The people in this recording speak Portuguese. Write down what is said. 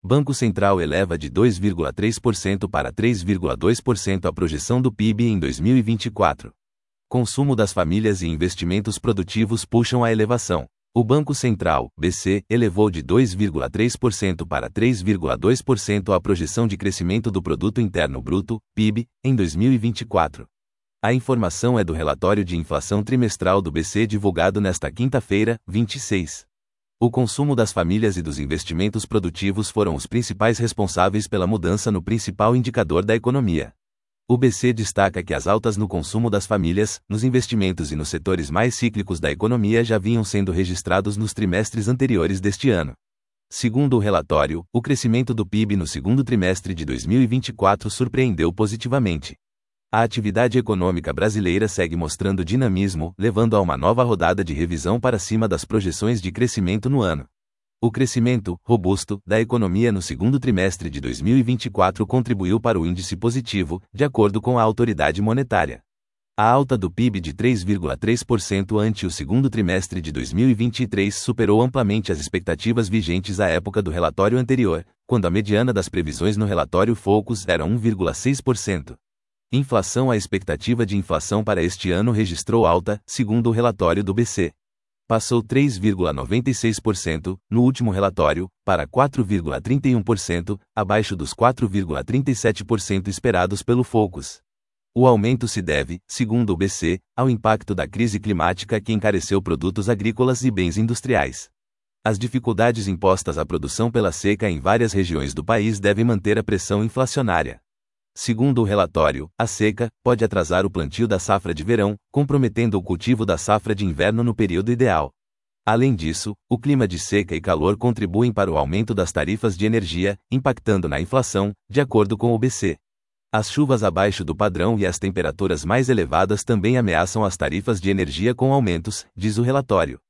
Banco Central eleva de 2,3% para 3,2% a projeção do PIB em 2024. Consumo das famílias e investimentos produtivos puxam a elevação. O Banco Central, BC, elevou de 2,3% para 3,2% a projeção de crescimento do Produto Interno Bruto, PIB, em 2024. A informação é do relatório de inflação trimestral do BC divulgado nesta quinta-feira, 26. O consumo das famílias e dos investimentos produtivos foram os principais responsáveis pela mudança no principal indicador da economia. O BC destaca que as altas no consumo das famílias, nos investimentos e nos setores mais cíclicos da economia já vinham sendo registrados nos trimestres anteriores deste ano. Segundo o relatório, o crescimento do PIB no segundo trimestre de 2024 surpreendeu positivamente. A atividade econômica brasileira segue mostrando dinamismo, levando a uma nova rodada de revisão para cima das projeções de crescimento no ano. O crescimento, robusto, da economia no segundo trimestre de 2024 contribuiu para o índice positivo, de acordo com a autoridade monetária. A alta do PIB de 3,3% ante o segundo trimestre de 2023 superou amplamente as expectativas vigentes à época do relatório anterior, quando a mediana das previsões no relatório Focus era 1,6%. Inflação. A expectativa de inflação para este ano registrou alta, segundo o relatório do BC. Passou 3,96%, no último relatório, para 4,31%, abaixo dos 4,37% esperados pelo Focus. O aumento se deve, segundo o BC, ao impacto da crise climática que encareceu produtos agrícolas e bens industriais. As dificuldades impostas à produção pela seca em várias regiões do país devem manter a pressão inflacionária. Segundo o relatório, a seca pode atrasar o plantio da safra de verão, comprometendo o cultivo da safra de inverno no período ideal. Além disso, o clima de seca e calor contribuem para o aumento das tarifas de energia, impactando na inflação, de acordo com o BC. As chuvas abaixo do padrão e as temperaturas mais elevadas também ameaçam as tarifas de energia com aumentos, diz o relatório.